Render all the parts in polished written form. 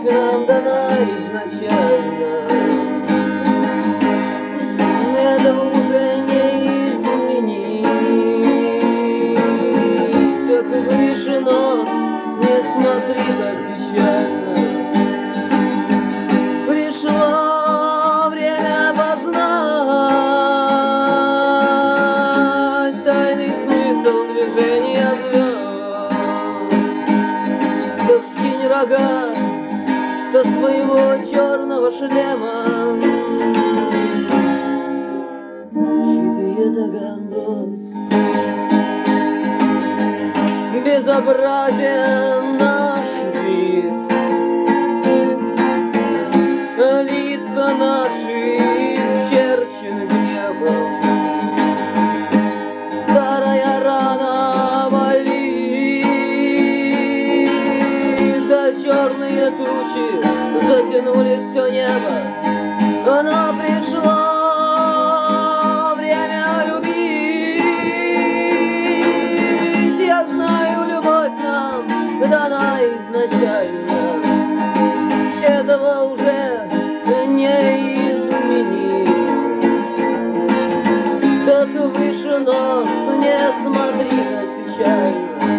нам дана изначально. Этого уже не изменить. Как выше нос, не смотри так печально. Пришло время познать тайный смысл движения звезд. Так скинь рога со своего черного шлема. Безобразен наш вид, лица наши исчерчены гневом, старая рана болит, да черные тучи затянули все небо. Оно пришло время любить. Я знаю, любовь нам дана изначально. Этого уже не изменить. Как выше нос, не смотри так печально.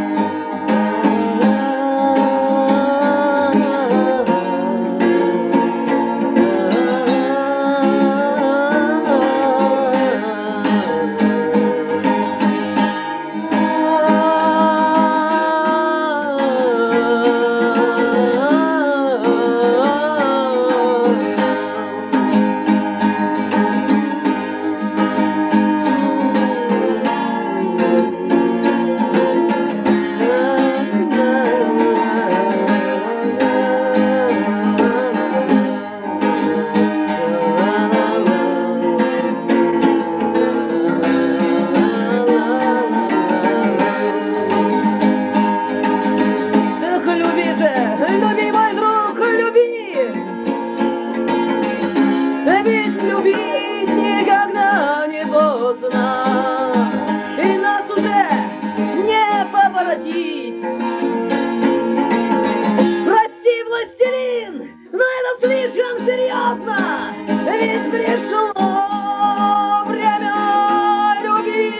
Люби, мой друг, люби! Ведь любить никогда не поздно, и нас уже не поворотить. Прости, властелин, но это слишком серьезно, ведь пришло время любить.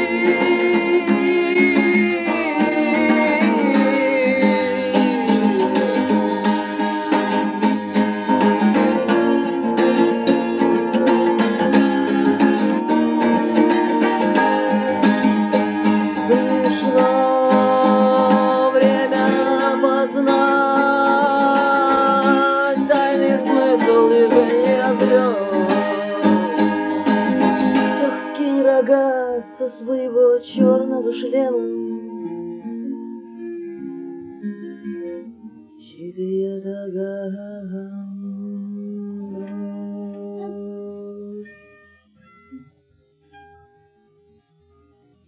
Пришло время познать тайный смысл движения звезд. Так скинь рога со своего черного шлема.